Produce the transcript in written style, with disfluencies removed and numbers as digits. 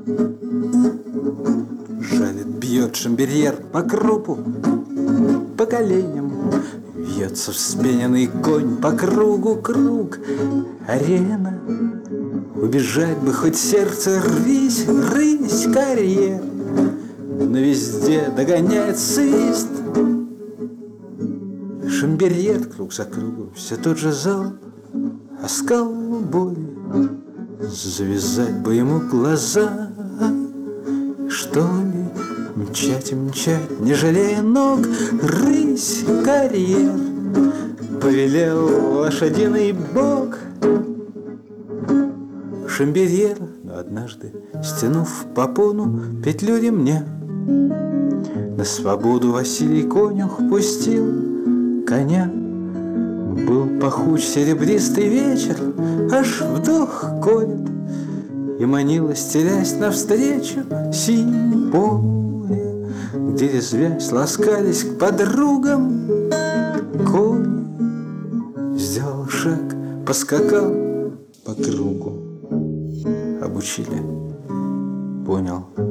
Жалит, бьет шамберьер по крупу, по коленям. Вьется вспененный конь по кругу круг. Арена, убежать бы хоть сердце, рвись, рысь, карьер. Но везде догоняет свист. Шамберьер круг за кругом, все тот же зал, оскал боли. Завязать бы ему глаза, что ли, мчать и мчать, не жалея ног, рысь, карьер, повелел лошадиный бог. Шамберьер, но однажды, стянув попону петлю ремня, на свободу Василий конюх пустил коня. Был пахуч серебристый вечер, аж вдох колет, и манила, стелясь навстречу, синее поле, где, резвясь, ласкались к подругам кони. Сделал шаг, поскакал по кругу. Обучили, понял.